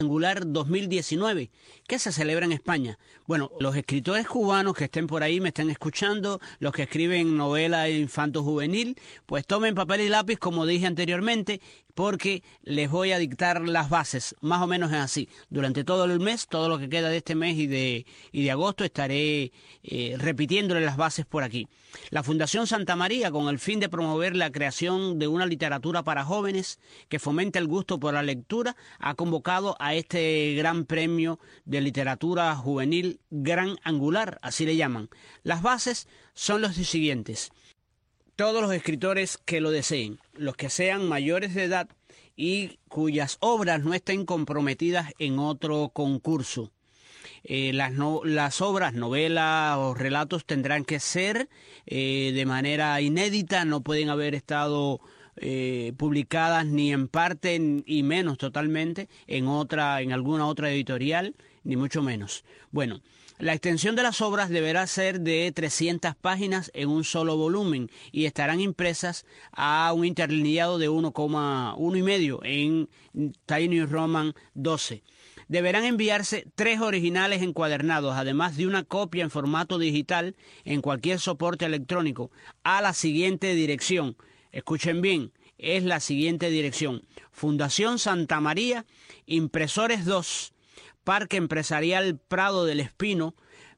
Angular 2019, que se celebra en España. Bueno, los escritores cubanos que estén por ahí, me estén escuchando, los que escriben novela infanto-juvenil, pues tomen papel y lápiz, como dije anteriormente, porque les voy a dictar las bases. Más o menos es así. Durante todo el mes, todo lo que queda de este mes y de agosto, estaré repitiéndole las bases por aquí. La Fundación Santa María, con el fin de promover la creación de una literatura para jóvenes que fomente el gusto por la lectura, ha convocado a este gran premio de literatura juvenil Gran Angular, así le llaman. Las bases son los siguientes. Todos los escritores que lo deseen, los que sean mayores de edad y cuyas obras no estén comprometidas en otro concurso. Las obras, novelas o relatos tendrán que ser de manera inédita, no pueden haber estado publicadas ni en parte y menos totalmente en alguna otra editorial, ni mucho menos. Bueno, la extensión de las obras deberá ser de 300 páginas en un solo volumen y estarán impresas a un interlineado de 1,5 en Tiny Roman 12. Deberán enviarse 3 originales encuadernados, además de una copia en formato digital en cualquier soporte electrónico, a la siguiente dirección. Escuchen bien, es la siguiente dirección. Fundación Santa María, Impresores 2, Parque Empresarial Prado del Espino,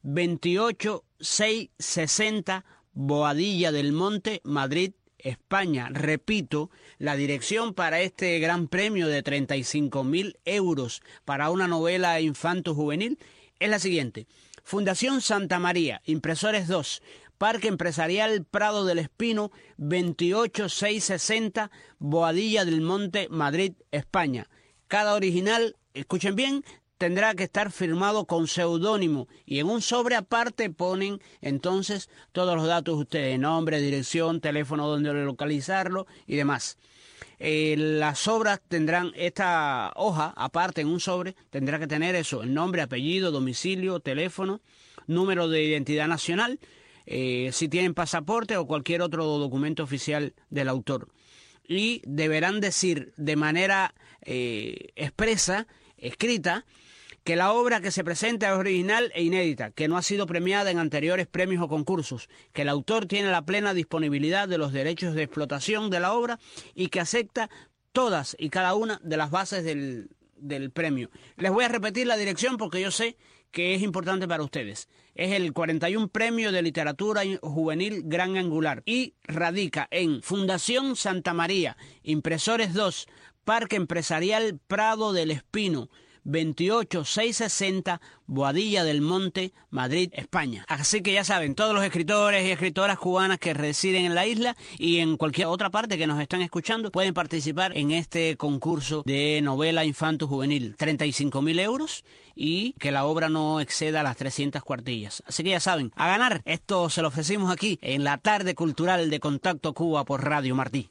28660, Boadilla del Monte, Madrid, España. Repito, la dirección para este gran premio de 35.000 euros para una novela infanto-juvenil es la siguiente. Fundación Santa María, Impresores 2, Parque Empresarial Prado del Espino, 28660, Boadilla del Monte, Madrid, España. Cada original, escuchen bien, tendrá que estar firmado con seudónimo y en un sobre aparte ponen entonces todos los datos de ustedes, nombre, dirección, teléfono donde localizarlo y demás. Las obras tendrán esta hoja aparte en un sobre, tendrá que tener eso, el nombre, apellido, domicilio, teléfono, número de identidad nacional, si tienen pasaporte o cualquier otro documento oficial del autor. Y deberán decir de manera expresa, escrita, que la obra que se presenta es original e inédita, que no ha sido premiada en anteriores premios o concursos, que el autor tiene la plena disponibilidad de los derechos de explotación de la obra y que acepta todas y cada una de las bases del premio. Les voy a repetir la dirección porque yo sé que es importante para ustedes. Es el 41 Premio de Literatura Juvenil Gran Angular y radica en Fundación Santa María, Impresores 2, Parque Empresarial Prado del Espino, 28660, Boadilla del Monte, Madrid, España. Así que ya saben, todos los escritores y escritoras cubanas que residen en la isla y en cualquier otra parte que nos están escuchando pueden participar en este concurso de novela infanto-juvenil. 35.000 euros y que la obra no exceda las 300 cuartillas. Así que ya saben, a ganar. Esto se lo ofrecimos aquí en la tarde cultural de Contacto Cuba por Radio Martí.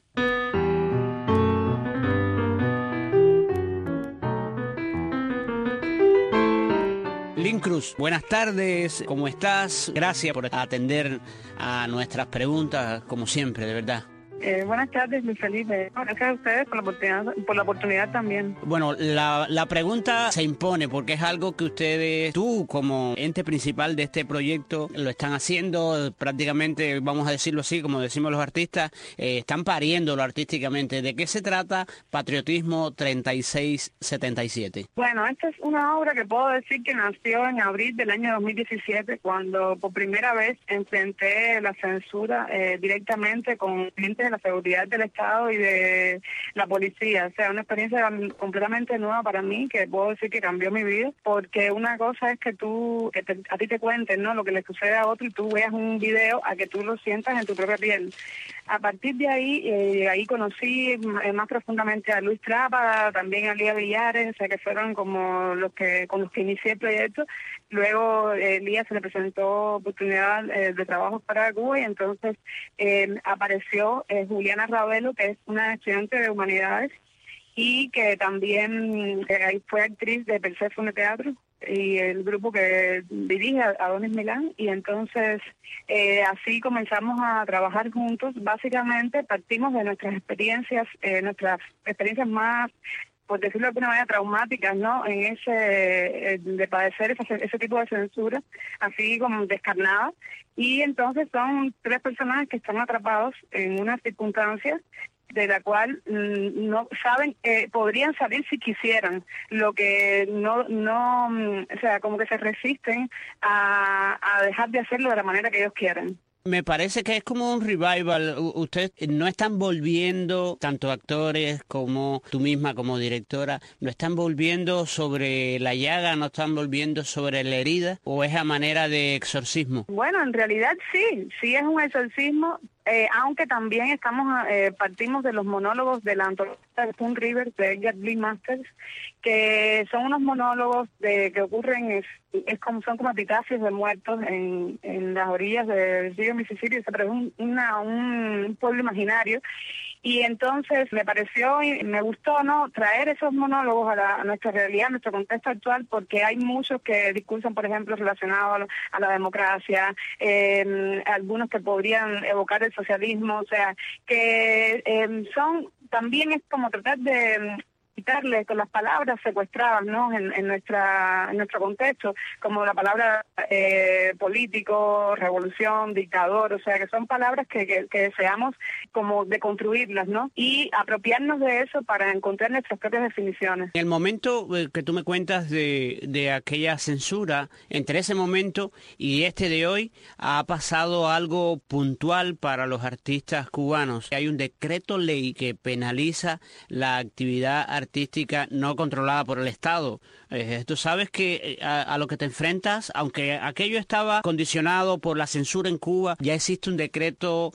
Lynn Cruz, buenas tardes, ¿cómo estás? Gracias por atender a nuestras preguntas, como siempre, de verdad. Buenas tardes, Luis Felipe. Gracias a ustedes por la oportunidad también. Bueno, la pregunta se impone porque es algo que ustedes, tú como ente principal de este proyecto, lo están haciendo prácticamente, vamos a decirlo así, como decimos los artistas, están pariéndolo artísticamente. ¿De qué se trata Patriotismo 3677? Bueno, esta es una obra que puedo decir que nació en abril del año 2017, cuando por primera vez enfrenté la censura directamente con gente de la seguridad del Estado y de la policía. O sea, una experiencia completamente nueva para mí, que puedo decir que cambió mi vida, porque una cosa es que a ti te cuenten, ¿no?, lo que le sucede a otro y tú veas un video a que tú lo sientas en tu propia piel. A partir de ahí conocí más profundamente a Luis Trápaga, también a Lía Villares, o sea, que fueron como con los que inicié el proyecto. Luego Lía se le presentó oportunidad de trabajo para Cuba y entonces apareció Juliana Ravelo, que es una estudiante de humanidades y que también fue actriz de Perséfone Teatro y el grupo que dirige Adonis Milán, y entonces así comenzamos a trabajar juntos. Básicamente partimos de nuestras experiencias más por decirlo de alguna manera, traumáticas, ¿no? En de padecer ese tipo de censura, así como descarnada. Y entonces son 3 personajes que están atrapados en unas circunstancias de la cual no saben, podrían salir si quisieran, lo que o sea, como que se resisten a dejar de hacerlo de la manera que ellos quieren. Me parece que es como un revival. Ustedes no están volviendo, tanto actores como tú misma como directora, no están volviendo sobre la llaga, no están volviendo sobre la herida, ¿o es a manera de exorcismo? Bueno, en realidad sí es un exorcismo, aunque también partimos de los monólogos de la antología de Spoon River de Edgar Lee Masters, que son unos monólogos que ocurren, son como epitafios de muertos en las orillas del río Mississippi, pero es un pueblo imaginario. Y entonces me pareció y me gustó, ¿no?, traer esos monólogos a nuestra realidad, a nuestro contexto actual, porque hay muchos que discursan, por ejemplo, relacionados a la democracia, algunos que podrían evocar el socialismo, o sea, que también es como tratar de quitarle con las palabras secuestradas, ¿no?, en nuestro contexto, como la palabra político, revolución, dictador, o sea, que son palabras que deseamos como deconstruirlas, ¿no?, y apropiarnos de eso para encontrar nuestras propias definiciones. En el momento que tú me cuentas de aquella censura, entre ese momento y este de hoy, ha pasado algo puntual para los artistas cubanos. Hay un decreto ley que penaliza la actividad artística no controlada por el Estado. Tú sabes que a lo que te enfrentas, aunque aquello estaba condicionado por la censura en Cuba, ya existe un decreto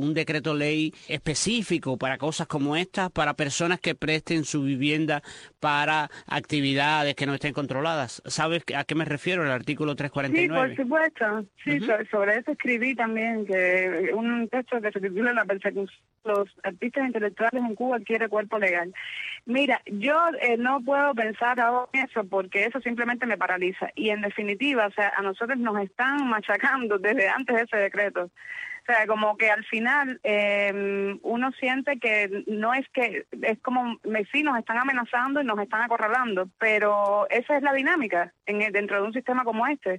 ley específico para cosas como estas, para personas que presten su vivienda para actividades que no estén controladas. ¿Sabes a qué me refiero? El artículo 349. Sí, por supuesto. Sí, sobre eso escribí también, que un texto que se titula La persecución de los artistas intelectuales en Cuba adquiere cuerpo legal. Mira, yo no puedo pensar ahora en eso porque eso simplemente me paraliza. Y en definitiva, o sea, a nosotros nos están machacando desde antes de ese decreto. O sea, como que al final uno siente que no es que, es como, sí, nos están amenazando y nos están acorralando, pero esa es la dinámica dentro de un sistema como este.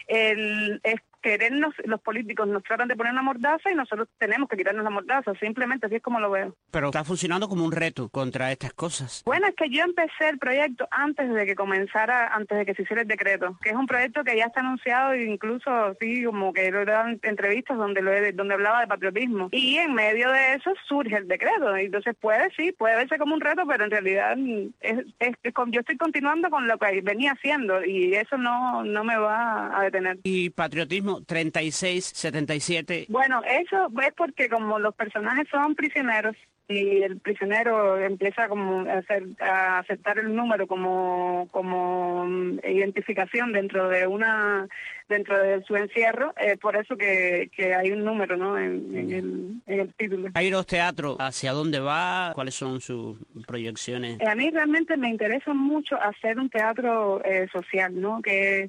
Es querernos, los políticos nos tratan de poner una mordaza y nosotros tenemos que quitarnos la mordaza, simplemente así es como lo veo. Pero está funcionando como un reto contra estas cosas. Bueno, es que yo empecé el proyecto antes de que se hiciera el decreto, que es un proyecto que ya está anunciado e incluso sí, como que lo he dado en entrevistas donde hablaba de patriotismo. Y en medio de eso surge el decreto. Entonces puede verse como un reto, pero en realidad yo estoy continuando con lo que venía haciendo y eso no me va a detener. ¿Y patriotismo 3677? Bueno, eso es porque como los personajes son prisioneros, y el prisionero empieza como a aceptar el número como identificación dentro de su encierro, por eso que hay un número, ¿no?, en el título. Kairos Teatro, ¿hacia dónde va? ¿Cuáles son sus proyecciones? A mí realmente me interesa mucho hacer un teatro social, ¿no?, que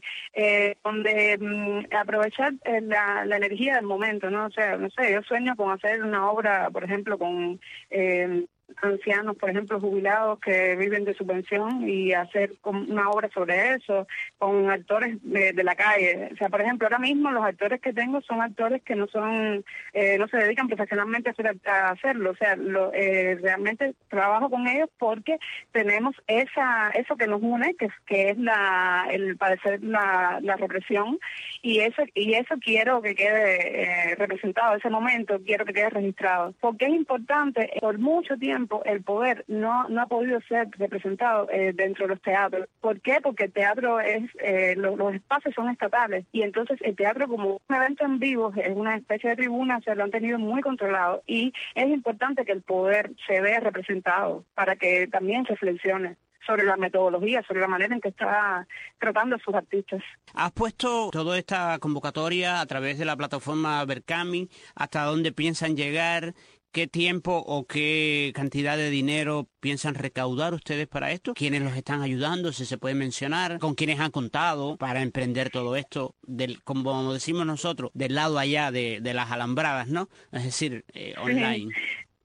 donde aprovechar la energía del momento, ¿no? O sea, no sé, yo sueño con hacer una obra, por ejemplo, con ancianos, por ejemplo, jubilados que viven de subvención y hacer una obra sobre eso, con actores de la calle. O sea, por ejemplo, ahora mismo los actores que tengo son actores que no se dedican profesionalmente a hacerlo. O sea, realmente trabajo con ellos porque tenemos eso que nos une, que es el padecer la represión, y eso quiero que quede representado, ese momento quiero que quede registrado, porque es importante. Por mucho tiempo el poder no ha podido ser representado dentro de los teatros. ¿Por qué? Porque el teatro los espacios son estatales y entonces el teatro como un evento en vivo es una especie de tribuna, se lo han tenido muy controlado y es importante que el poder se vea representado para que también reflexione sobre la metodología, sobre la manera en que está tratando a sus artistas. ¿Has puesto toda esta convocatoria a través de la plataforma Berkami? ¿Hasta dónde piensan llegar? ¿Qué tiempo o qué cantidad de dinero piensan recaudar ustedes para esto? ¿Quiénes los están ayudando? Si se puede mencionar. ¿Con quiénes han contado para emprender todo esto? Como decimos nosotros, del lado allá de las alambradas, ¿no? Es decir, online.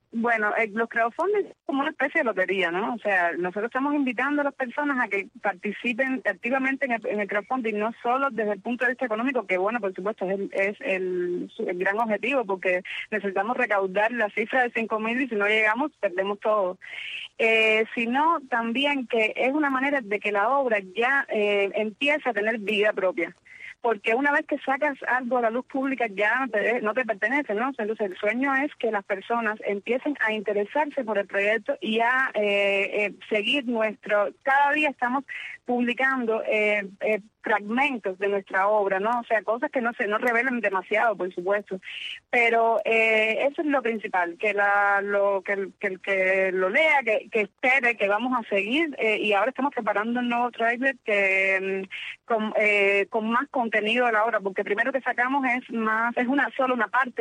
Bueno, los crowdfunding es como una especie de lotería, ¿no? O sea, nosotros estamos invitando a las personas a que participen activamente en el crowdfunding, no solo desde el punto de vista económico, que bueno, por supuesto, es el gran objetivo, porque necesitamos recaudar la cifra de 5.000 y si no llegamos, perdemos todo. Sino también que es una manera de que la obra ya empiece a tener vida propia. Porque una vez que sacas algo a la luz pública ya no te pertenece, ¿no? Entonces el sueño es que las personas empiecen a interesarse por el proyecto y a seguir cada día estamos publicando fragmentos de nuestra obra, ¿no? O sea, cosas que no revelan demasiado, por supuesto, pero eso es lo principal, que el que lo lea, que espere, que vamos a seguir, y ahora estamos preparando un nuevo trailer con más contenido de la obra, porque primero que sacamos es solo una parte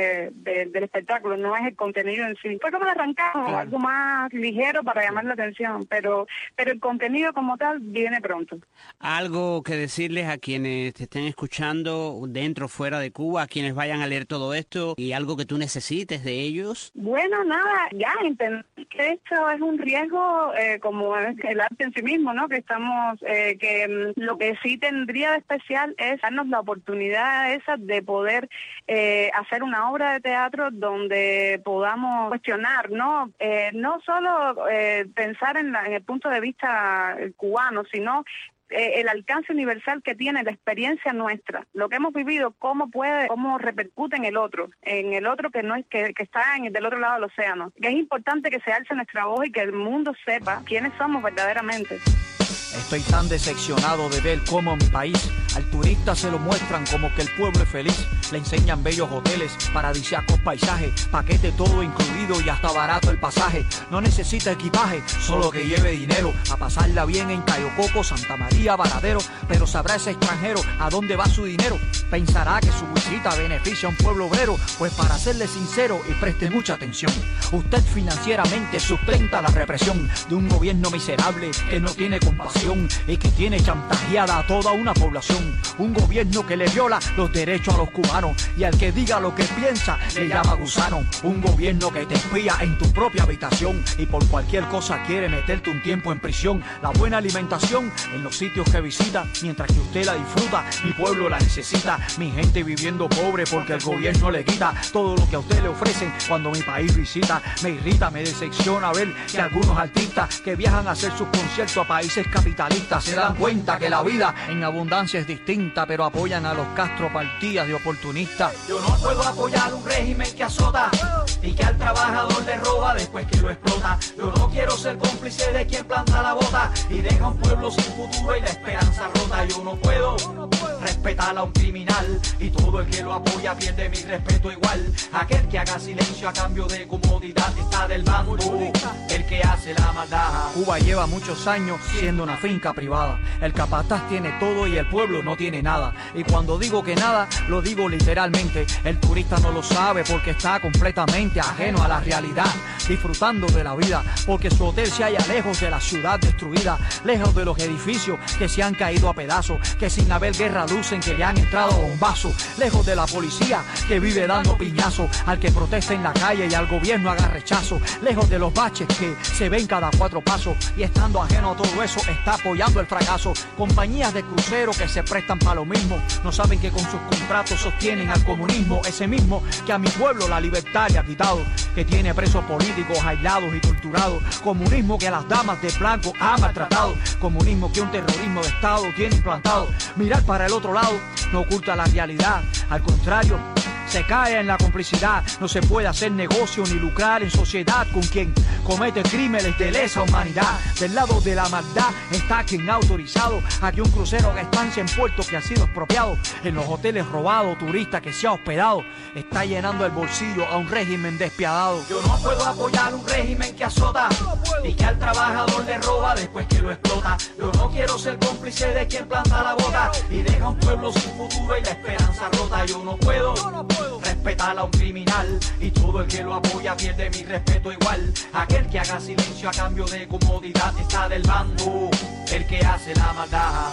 del espectáculo, no es el contenido en sí. Fue como arrancamos, algo más ligero para llamar la atención, pero el contenido como tal viene pronto. Algo que decirles a quienes te estén escuchando dentro o fuera de Cuba, a quienes vayan a leer todo esto, y algo que tú necesites de ellos. Bueno, nada, ya entender que esto es un riesgo como el arte en sí mismo, ¿no? Que estamos, lo que sí tendría de especial es darnos la oportunidad esa de poder hacer una obra de teatro donde podamos cuestionar, ¿no? No solo pensar en el punto de vista cubano, sino el alcance universal que tiene la experiencia nuestra, lo que hemos vivido, cómo repercute en el otro que no es que está del otro lado del océano. Que es importante que se alce nuestra voz y que el mundo sepa quiénes somos verdaderamente. Estoy tan decepcionado de ver cómo en mi país al turista se lo muestran como que el pueblo es feliz. Le enseñan bellos hoteles, paradisíacos paisajes, paquete todo incluido y hasta barato el pasaje. No necesita equipaje, solo que lleve dinero a pasarla bien en Cayo Coco, Santa María, Varadero. Pero sabrá ese extranjero a dónde va su dinero. Pensará que su visita beneficia a un pueblo obrero. Pues para serle sincero y preste mucha atención, usted financieramente sustenta la represión de un gobierno miserable que no tiene compasión y que tiene chantajeada a toda una población. Un gobierno que le viola los derechos a los cubanos y al que diga lo que piensa le llama gusano. Un gobierno que te espía en tu propia habitación y por cualquier cosa quiere meterte un tiempo en prisión. La buena alimentación en los sitios que visita, mientras que usted la disfruta, mi pueblo la necesita. Mi gente viviendo pobre porque el gobierno le quita todo lo que a usted le ofrecen cuando mi país visita. Me irrita, me decepciona ver que algunos artistas que viajan a hacer sus conciertos a países capitalistas se dan cuenta que la vida en abundancia es distinta, pero apoyan a los Castro partidas de oportunistas. Yo no puedo apoyar un régimen que azota y que al trabajador le roba después que lo explota. Yo no quiero ser cómplice de quien planta la bota y deja un pueblo sin futuro y la esperanza rota. Yo no puedo respetar a un criminal y todo el que lo apoya pierde mi respeto igual. Aquel que haga silencio a cambio de comodidad está del bando el que hace la maldad. Cuba lleva muchos años siendo una finca privada. El capataz tiene todo y el pueblo no tiene nada. Y cuando digo que nada, lo digo literalmente. El turista no lo sabe porque está completamente ajeno a la realidad, disfrutando de la vida porque su hotel se halla lejos de la ciudad destruida, lejos de los edificios que se han caído a pedazos, que sin haber guerra lucen que le han entrado bombazos, lejos de la policía que vive dando piñazos al que protesta en la calle y al gobierno haga rechazo, lejos de los baches que se ven cada 4 pasos y estando ajeno a todo eso está apoyando el fracaso. Compañías de crucero que se prestan para lo mismo, no saben que con sus contratos sostienen al comunismo, ese mismo que a mi pueblo la libertad le ha quitado, que tiene presos políticos aislados y torturados, comunismo que a las damas de blanco ha maltratado, comunismo que un terrorismo de Estado tiene implantado. Mirar para el otro lado no oculta la realidad, al contrario, se cae en la complicidad. No se puede hacer negocio ni lucrar en sociedad con quien comete crímenes de lesa humanidad. Del lado de la maldad está quien ha autorizado a que un crucero haga estancia en puerto que ha sido expropiado, en los hoteles robados, turista que se ha hospedado, está llenando el bolsillo a un régimen despiadado. Yo no puedo apoyar un régimen que azota y que al trabajador le roba después que lo explota. Yo no quiero ser cómplice de quien planta la bota y deja un pueblo sin futuro y la esperanza rota. Yo no puedo respetar a un criminal y todo el que lo apoya pierde mi respeto igual. Aquel que haga silencio a cambio de comodidad está del bando el que hace la maldad.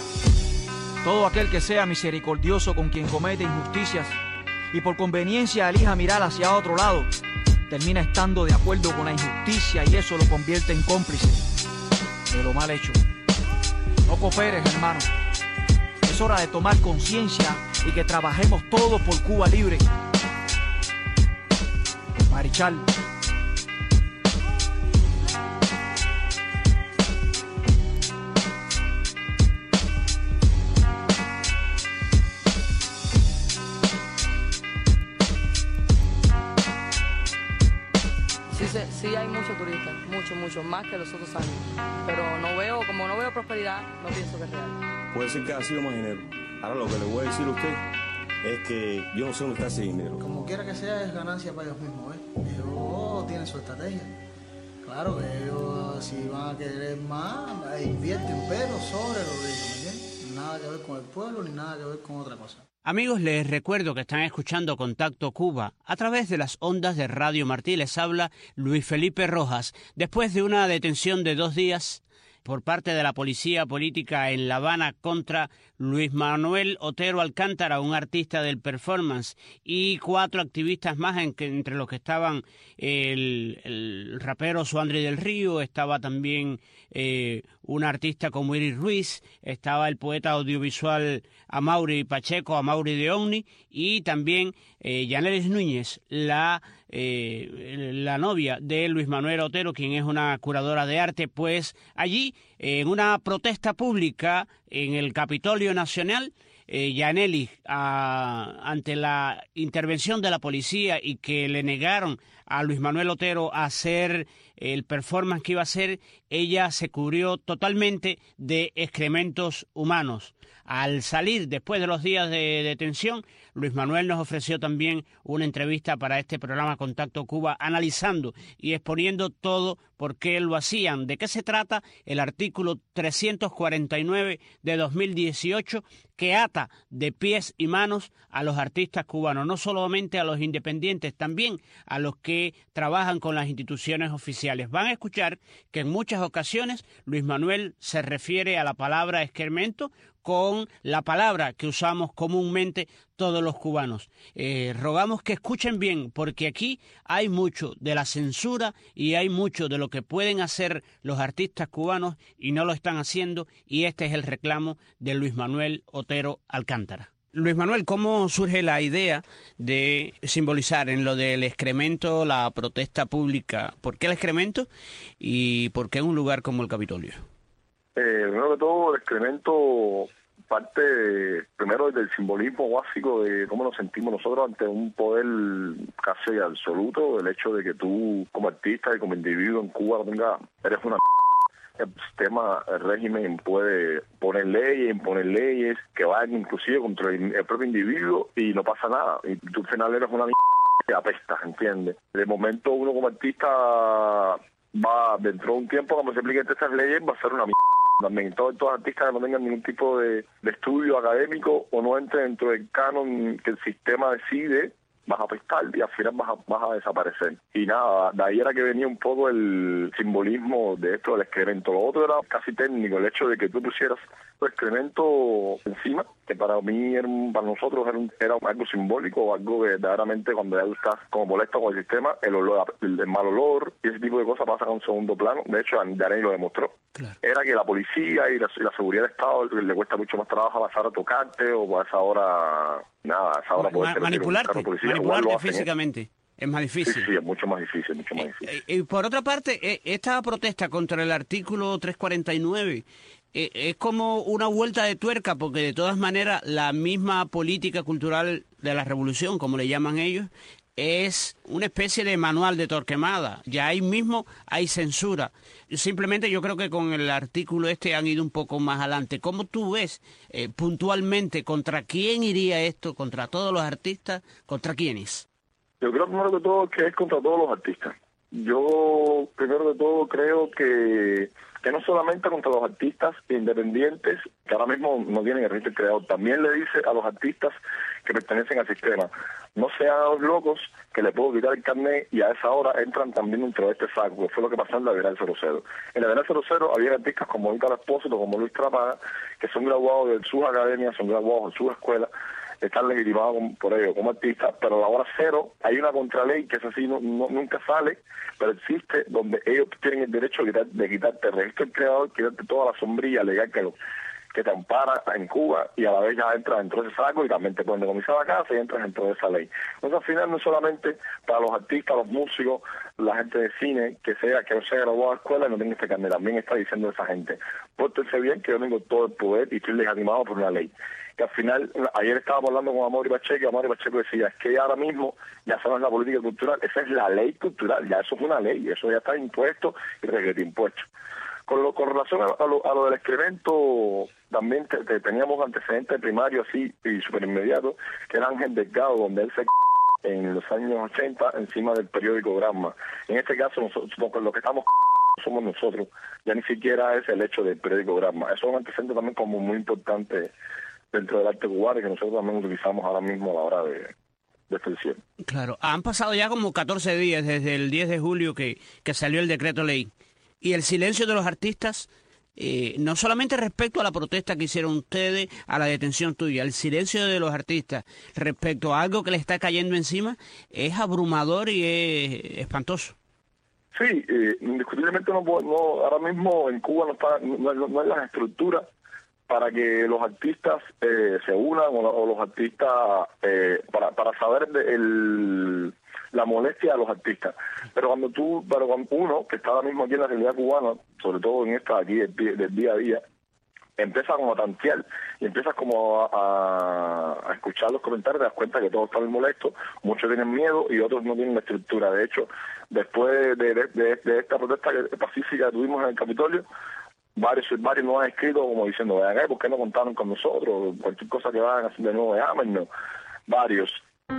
Todo aquel que sea misericordioso con quien comete injusticias y por conveniencia elija mirar hacia otro lado, termina estando de acuerdo con la injusticia y eso lo convierte en cómplice de lo mal hecho. No cooperes, hermano. Es hora de tomar conciencia y que trabajemos todos por Cuba libre. Marichal. Sí hay muchos turistas, mucho más que los otros años. Pero como no veo prosperidad, no pienso que es real. Puede ser que haya sido más dinero. Ahora lo que le voy a decir a usted es que yo no sé dónde está ese dinero. Como quiera que sea, es ganancia para ellos mismos, ¿eh? Ellos tienen su estrategia. Claro que ellos, si van a querer más, invierten, pero sobre los ricos, ¿me entiendes? Nada que ver con el pueblo ni nada que ver con otra cosa. Amigos, les recuerdo que están escuchando Contacto Cuba a través de las ondas de Radio Martí. Les habla Luis Felipe Rojas. Después de una detención de 2 días por parte de la policía política en La Habana contra Luis Manuel Otero Alcántara, un artista del performance, y 4 activistas más, entre los que estaban el rapero Suandri del Río, estaba también un artista como Iris Ruiz, estaba el poeta audiovisual Amaury Pacheco, Amaury de Omni, y también Yanelis Núñez, la novia de Luis Manuel Otero, quien es una curadora de arte. Pues allí, en una protesta pública en el Capitolio Nacional, Yanelis, ante la intervención de la policía y que le negaron a Luis Manuel Otero a hacer el performance que iba a hacer, ella se cubrió totalmente de excrementos humanos. Al salir, después de los días de detención, Luis Manuel nos ofreció también una entrevista para este programa Contacto Cuba, analizando y exponiendo todo por qué lo hacían. ¿De qué se trata? El artículo 349 de 2018, que ata de pies y manos a los artistas cubanos, no solamente a los independientes, también a los que trabajan con las instituciones oficiales. Van a escuchar que en muchas ocasiones Luis Manuel se refiere a la palabra excremento con la palabra que usamos comúnmente todos los cubanos. Rogamos que escuchen bien, porque aquí hay mucho de la censura y hay mucho de lo que pueden hacer los artistas cubanos y no lo están haciendo, y este es el reclamo de Luis Manuel Otero Alcántara. Luis Manuel, ¿cómo surge la idea de simbolizar en lo del excremento la protesta pública? ¿Por qué el excremento y por qué un lugar como el Capitolio? Primero que todo, el excremento parte primero del simbolismo básico de cómo nos sentimos nosotros ante un poder casi absoluto, el hecho de que tú como artista y como individuo en Cuba eres una el sistema, el régimen puede imponer leyes que van inclusive contra el propio individuo y no pasa nada, y tú al final eres una que apestas, ¿entiendes? De momento uno como artista va dentro de un tiempo, cuando se apliquen estas leyes, va a ser una también. Todos los artistas que no tengan ningún tipo de estudio académico o no entren dentro del canon que el sistema decide, vas a apestar y al final vas a desaparecer. Y nada, de ahí era que venía un poco el simbolismo de esto del excremento. Lo otro era casi técnico, el hecho de que tú pusieras el excremento encima, que para mí, para nosotros era algo simbólico, algo que verdaderamente cuando ya tú estás como molesto con el sistema, el olor, el mal olor y ese tipo de cosas pasan a un segundo plano. De hecho, Daney lo demostró. Claro. Era que la policía y la seguridad del Estado le cuesta mucho más trabajo pasar a tocarte o a esa hora, nada, a esa hora poder manipularte físicamente. Es más difícil. Sí, es mucho más difícil, Y por otra parte, esta protesta contra el artículo 349 es como una vuelta de tuerca, porque de todas maneras la misma política cultural de la revolución, como le llaman ellos, es una especie de manual de Torquemada. Ya ahí mismo hay censura. Simplemente yo creo que con el artículo han ido un poco más adelante. ¿Cómo tú ves puntualmente contra quién iría esto? ¿Contra todos los artistas? ¿Contra quiénes? Yo creo primero que todo que es contra todos los artistas. Yo primero de todo creo que no solamente contra los artistas independientes, que ahora mismo no tienen el registro creador, también le dice a los artistas que pertenecen al sistema, no sean los locos que le puedo quitar el carnet y a esa hora entran también dentro de este saco, que fue lo que pasó en la Bienal 00. En la Bienal 00 había artistas como Ícaro Espósito, como Luis Trápaga, que son graduados de sus academias, son graduados de sus escuelas, están legitimados por ellos como artistas, pero a la hora cero hay una contraley que es así, nunca sale, pero existe, donde ellos tienen el derecho de quitarte el registro del creador, quitarte toda la sombrilla legal que te ampara en Cuba, y a la vez ya entras dentro de ese saco y también te pueden decomisar la casa y entras dentro de esa ley. Entonces al final no solamente para los artistas, los músicos, la gente de cine, que no se haya graduado a la escuela y no tenga este carnet, también está diciendo esa gente, pórtense bien que yo tengo todo el poder y estoy legitimado por una ley. Que al final, ayer estábamos hablando con Amaury Pacheco, y Amaury Pacheco decía, es que ahora mismo ya esa no es la política cultural, esa es la ley cultural, ya eso fue una ley, eso ya está impuesto y requete impuesto. Con relación a lo del excremento, también teníamos antecedentes primarios así y súper inmediatos, que era Ángel Delgado, donde él se en los años 80 encima del periódico Gramma. En este caso, nosotros, lo que estamos somos nosotros, ya ni siquiera es el hecho del periódico Gramma. Eso es un antecedente también como muy importante dentro del arte cubano y que nosotros también utilizamos ahora mismo a la hora de extensión. Claro, han pasado ya como 14 días desde el 10 de julio que salió el decreto ley. Y el silencio de los artistas, no solamente respecto a la protesta que hicieron ustedes, a la detención tuya, el silencio de los artistas respecto a algo que le está cayendo encima es abrumador y es espantoso. Sí, indiscutiblemente ahora mismo en Cuba no hay las estructuras para que los artistas se unan o los artistas para saber la molestia de los artistas. Pero cuando uno que está ahora mismo aquí en la realidad cubana, sobre todo en esta aquí del día a día, empieza como a tantear y empiezas como a escuchar los comentarios, te das cuenta que todos están molestos, muchos tienen miedo y otros no tienen la estructura. De hecho, después de esta protesta pacífica que tuvimos en el Capitolio, varios nos han escrito como diciendo, vean, ¿por qué no contaron con nosotros? Cualquier cosa que vayan a hacer de nuevo, llámenos. Varios.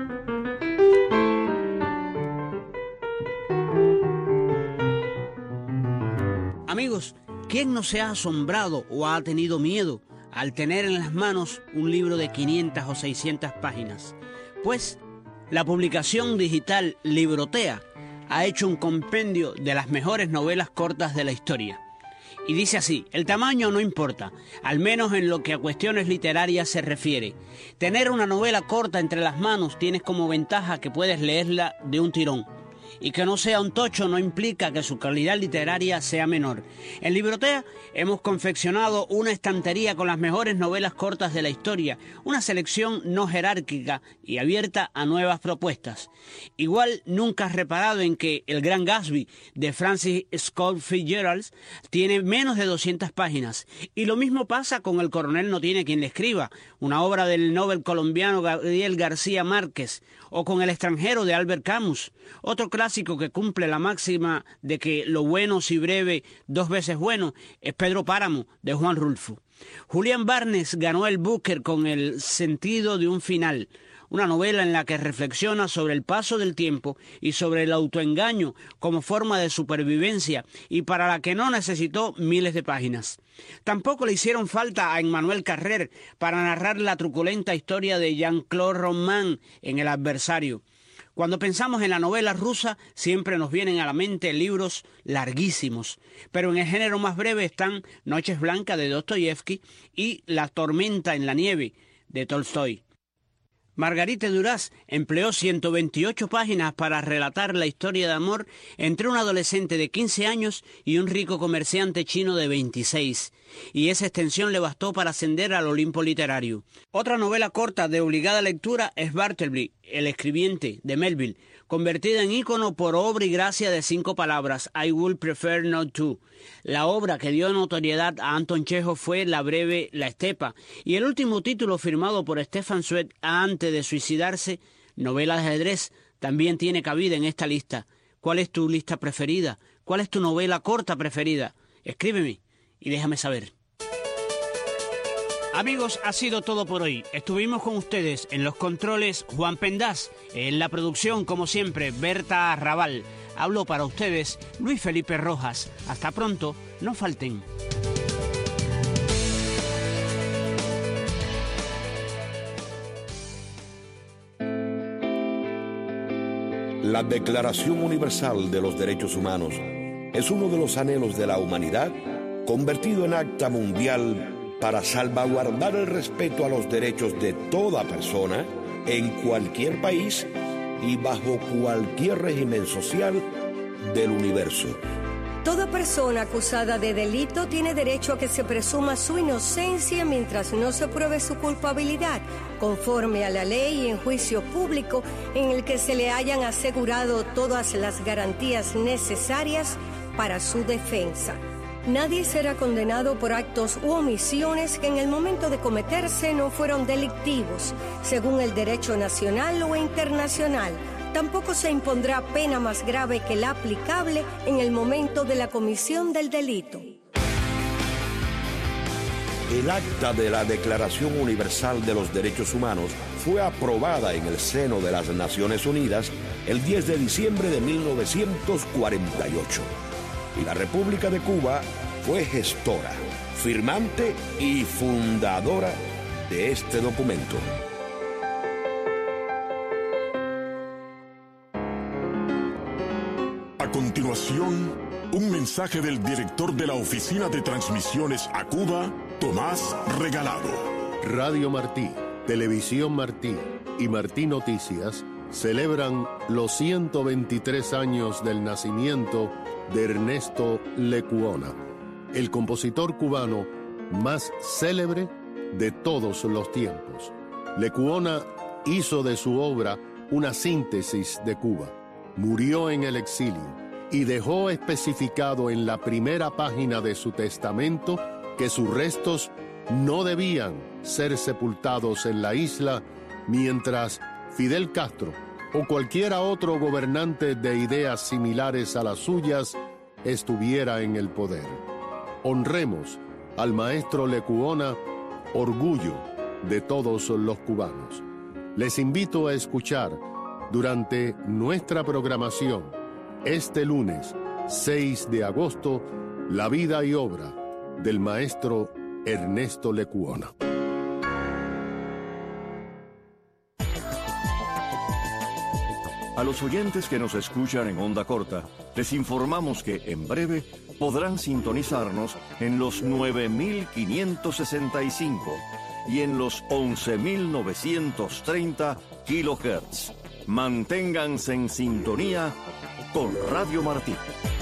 Amigos, ¿quién no se ha asombrado o ha tenido miedo al tener en las manos un libro de 500 o 600 páginas? Pues la publicación digital Librotea ha hecho un compendio de las mejores novelas cortas de la historia. Y dice así, el tamaño no importa, al menos en lo que a cuestiones literarias se refiere. Tener una novela corta entre las manos tienes como ventaja que puedes leerla de un tirón. Y que no sea un tocho no implica que su calidad literaria sea menor. En Librotea hemos confeccionado una estantería con las mejores novelas cortas de la historia, una selección no jerárquica y abierta a nuevas propuestas. Igual nunca has reparado en que El Gran Gatsby de Francis Scott Fitzgerald tiene menos de 200 páginas. Y lo mismo pasa con El Coronel no tiene quien le escriba, una obra del Nobel colombiano Gabriel García Márquez, o con El extranjero de Albert Camus, otro clásico que cumple la máxima de que lo bueno si breve, dos veces bueno, es Pedro Páramo de Juan Rulfo. Julián Barnes ganó el Booker con El sentido de un final, una novela en la que reflexiona sobre el paso del tiempo y sobre el autoengaño como forma de supervivencia y para la que no necesitó miles de páginas. Tampoco le hicieron falta a Emmanuel Carrer para narrar la truculenta historia de Jean-Claude Roman en El adversario. Cuando pensamos en la novela rusa, siempre nos vienen a la mente libros larguísimos, pero en el género más breve están Noches blancas de Dostoyevsky y La tormenta en la nieve de Tolstoy. Margarita Duras empleó 128 páginas para relatar la historia de amor entre un adolescente de 15 años y un rico comerciante chino de 26, y esa extensión le bastó para ascender al Olimpo literario. Otra novela corta de obligada lectura es Bartleby, el escribiente, de Melville, convertida en ícono por obra y gracia de 5 palabras, I would prefer not to. La obra que dio notoriedad a Anton Chekhov fue la breve La estepa, y el último título firmado por Stefan Zweig antes de suicidarse, Novela de ajedrez, también tiene cabida en esta lista. ¿Cuál es tu lista preferida? ¿Cuál es tu novela corta preferida? Escríbeme y déjame saber. Amigos, ha sido todo por hoy. Estuvimos con ustedes en los controles Juan Pendaz, en la producción, como siempre, Berta Arrabal. Hablo para ustedes Luis Felipe Rojas. Hasta pronto, no falten. La Declaración Universal de los Derechos Humanos es uno de los anhelos de la humanidad convertido en acta mundial para salvaguardar el respeto a los derechos de toda persona en cualquier país y bajo cualquier régimen social del universo. Toda persona acusada de delito tiene derecho a que se presuma su inocencia mientras no se pruebe su culpabilidad, conforme a la ley y en juicio público en el que se le hayan asegurado todas las garantías necesarias para su defensa. Nadie será condenado por actos u omisiones que en el momento de cometerse no fueron delictivos, según el derecho nacional o internacional. Tampoco se impondrá pena más grave que la aplicable en el momento de la comisión del delito. El acta de la Declaración Universal de los Derechos Humanos fue aprobada en el seno de las Naciones Unidas el 10 de diciembre de 1948. Y la República de Cuba fue gestora, firmante y fundadora de este documento. A continuación, un mensaje del director de la Oficina de Transmisiones a Cuba, Tomás Regalado. Radio Martí, Televisión Martí y Martí Noticias celebran los 123 años del nacimiento de Ernesto Lecuona, el compositor cubano más célebre de todos los tiempos. Lecuona hizo de su obra una síntesis de Cuba. Murió en el exilio y dejó especificado en la primera página de su testamento que sus restos no debían ser sepultados en la isla mientras Fidel Castro o cualquiera otro gobernante de ideas similares a las suyas estuviera en el poder. Honremos al maestro Lecuona, orgullo de todos los cubanos. Les invito a escuchar durante nuestra programación este lunes 6 de agosto la vida y obra del maestro Ernesto Lecuona. A los oyentes que nos escuchan en onda corta, les informamos que en breve podrán sintonizarnos en los 9.565 y en los 11.930 kilohertz. Manténganse en sintonía con Radio Martí.